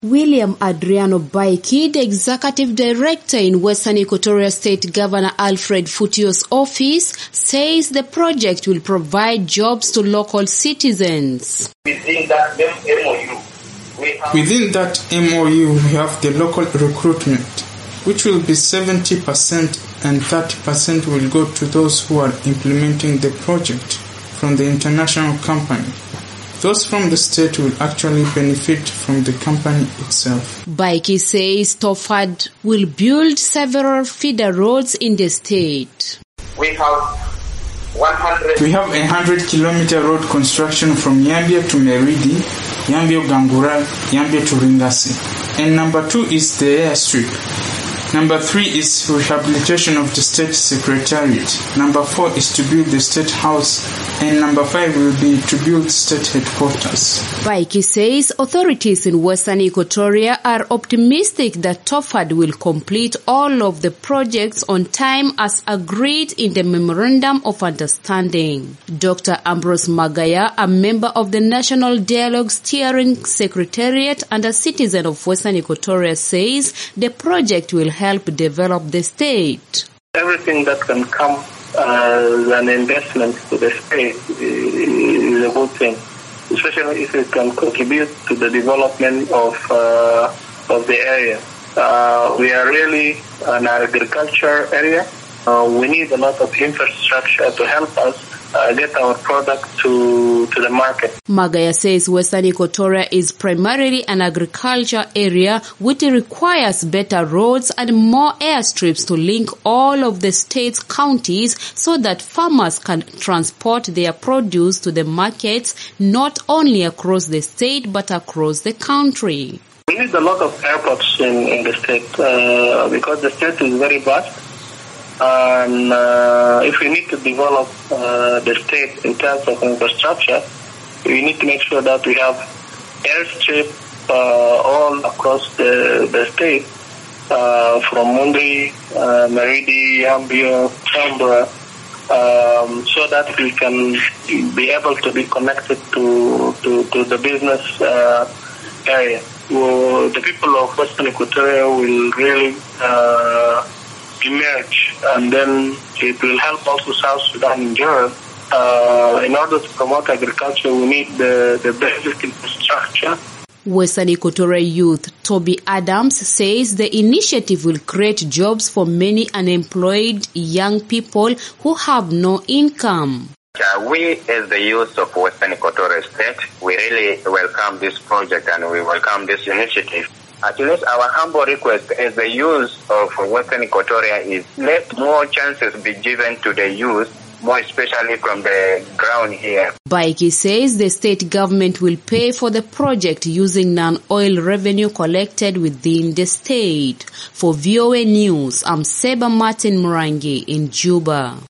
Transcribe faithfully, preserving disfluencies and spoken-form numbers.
William Adriano Baiki, the Executive Director in Western Equatoria State Governor Alfred Futio's office, says the project will provide jobs to local citizens. Within that M O U, we have, Within that M O U, we have the local recruitment, which will be seventy percent and thirty percent will go to those who are implementing the project from the international company. Those from the state will actually benefit from the company itself. Baiki says TOFAD will build several feeder roads in the state. We have one hundred. We have a hundred kilometer road construction from Yambio to Meridi, Yambio Gangura, Yambio to Ringasi. And number two is the airstrip. Number three is rehabilitation of the state secretariat. Number four is to build the state house. And number five will be to build state headquarters. Baiki says authorities in Western Equatoria are optimistic that TOFAD will complete all of the projects on time as agreed in the Memorandum of Understanding. Doctor Ambrose Magaya, a member of the National Dialogue Steering Secretariat and a citizen of Western Equatoria, says the project will help develop the state. Everything that can come as an investment to the state is a good thing, especially if it can contribute to the development of uh, of the area. Uh, we are really an agriculture area. Uh, we need a lot of infrastructure to help us uh, get our product to, to the market. Magaya says Western Equatoria is primarily an agriculture area which requires better roads and more airstrips to link all of the state's counties so that farmers can transport their produce to the markets not only across the state but across the country. We need a lot of airports in, in the state uh, because the state is very vast. And uh, if we need to develop uh, the state in terms of infrastructure, we need to make sure that we have airstrip uh, all across the, the state, uh, from Mundri, uh, Meridi, Yambio, Canberra, um, so that we can be able to be connected to, to, to the business uh, area. Well, the people of Western Equatoria will really uh, emerge, and then it will help also South Sudan in general. Uh, in order to promote agriculture, we need the, the basic infrastructure. Western Equatoria youth Toby Adams says the initiative will create jobs for many unemployed young people who have no income. Uh, we, as the youth of Western Equatoria State, we really welcome this project and we welcome this initiative. At least our humble request as the youth of Western Equatoria is let more chances be given to the youth, more especially from the ground here. Baiki says the state government will pay for the project using non-oil revenue collected within the state. For V O A News, I'm Seba Martin Murangi in Juba.